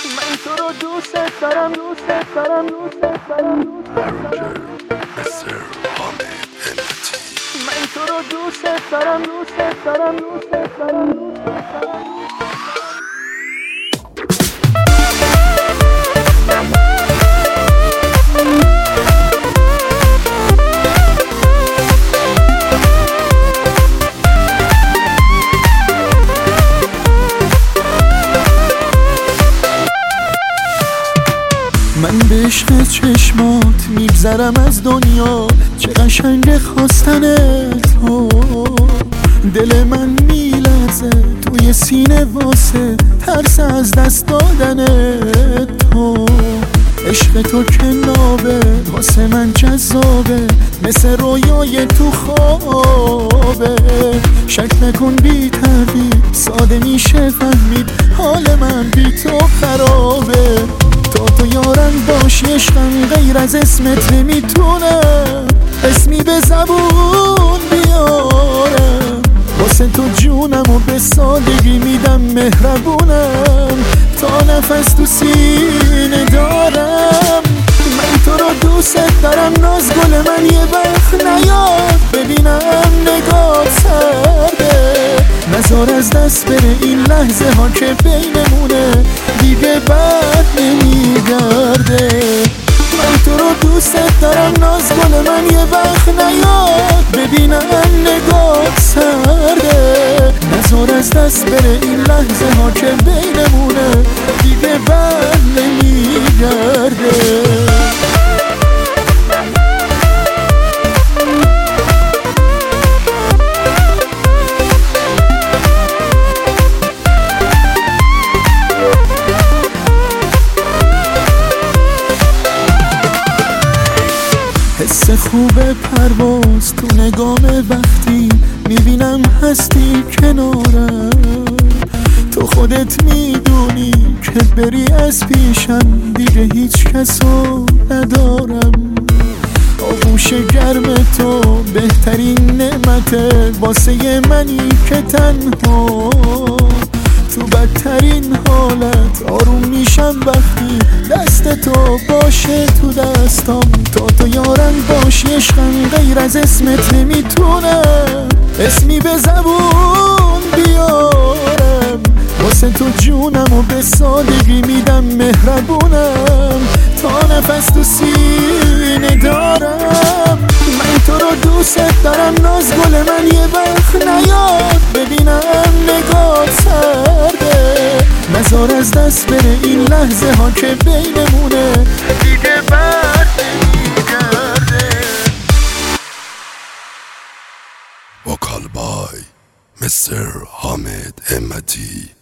من تو رو دوست دارم دوست دارم دوست دارم من تو رو دوست دارم دوست دارم دوست دارم دوست دارم. من به عشق چشمات میگذرم از دنیا، چه قشنگ خواستن تو. دل من میلرزه توی سینه واسه ترس از دست دادن تو. عشق تو که نابه واسه من جذابه، مثل رویای تو خوابه. شک نکن بی تردید ساده میشه فهمید حال من بی تو خرابه. تو یارم باشی عشقم غیر از اسمت نمیتونم اسمی به زبون بیارم. واسه تو جونم و به سادگی میدم مهربونم، تا نفس تو سینه دارم. من تو رو دوست دارم ناز گل من یه وقت نیاد ببینم نگاه سرده. نزار از دست بره این لحظه ها که بینمونه دیگه بد نمیگرده. من تو رو دوست دارم ناز گل من یه وقت نیاد ببینم نگاه سرده. نزار از دست بره این لحظه ها که بینمونه دیگه بد نمیگرده. حس خوب پرواز تو نگام وقتی میبینم هستی کنارم. تو خودت میدونی که بری از پیشم دیگه هیچ کسو ندارم. آغوش گرم تو بهترین نعمته واسه منی که تنها. تو بدترین حالت آروم میشم وقتی دست تو باشه تو دستم. تو یارم باشی عشقم غیر از اسمت نمیتونم اسمی به زبون بیارم. واسه تو جونم و به سادگی میدم مهربونم، تا نفس تو سینه دارم. من تو رو دوست دارم ناز گل من یه وقت نیاد ببینم نگاه سرده. نزار از دست بره این لحظه ها که بینمونه دیگه بد نمیگرده. وکال بای مستر حامد همتی.